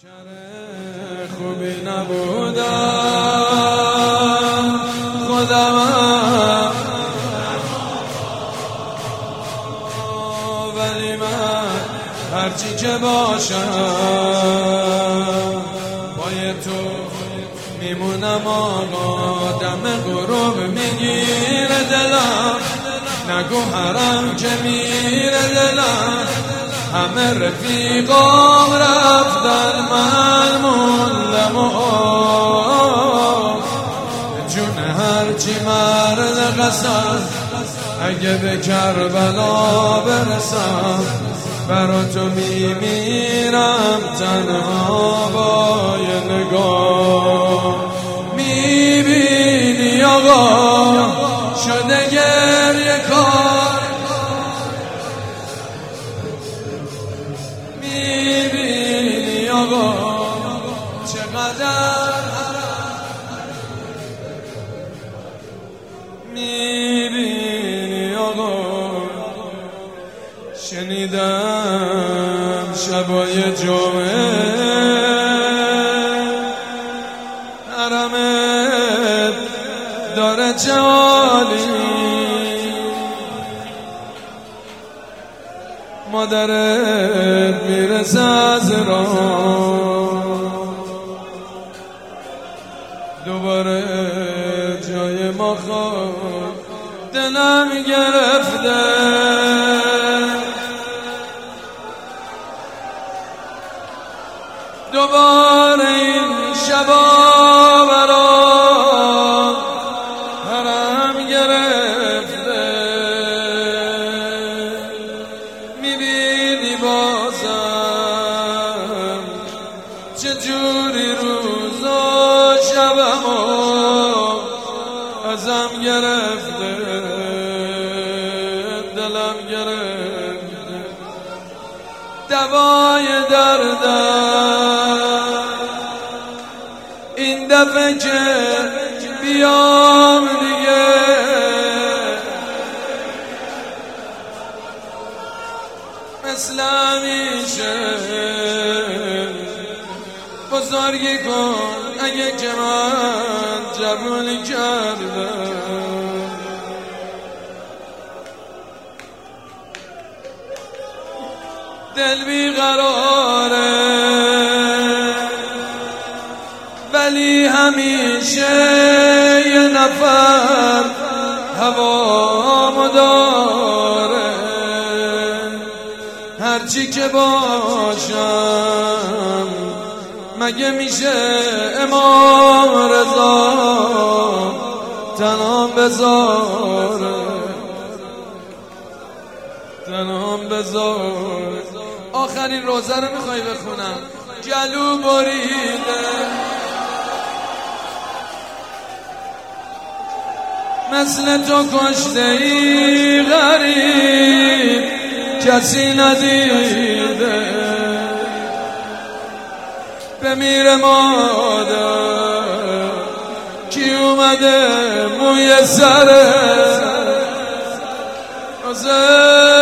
خوبی نبودم خودم ولی من هرچی که باشم پای تو میمونم آقا. دم غروب میگیره دلم، نگو حرم که میره دلم. همه رفیقام رفتن من موندم و جون هرچی مرد قسم اگه به کربلا برسم برا تو میمیرم تنها با یه نگاه. میبینی آقا شده گریه کار، میبینی آقا چقدر میبینی آقا. شنیدم شبای جمعه حرمت داره جالی، مادرت میرسه از راه، دوباره جای ما خواهد دلم گرفته. دوباره این شبا برام حرم گرفته. میبینی بازم چجوری روزا شبمو ازم گرفته، دلم گرفته. دوای دردم این دفعه که بیام دیگه مثل همیشه بزرگی کن اگه که من جوونی کردم. دل بیقراره ولی همیشه یه نفر هوامو داره. هرچی که باشم مگه میشه امام رضا تنام بذاره، تنام بذاره. آخرین روزه رو میخوای بخونم. گلو بریده مثل تو کشته ای غریب کسی ندیده. بمیره مادر کی اومده موی سره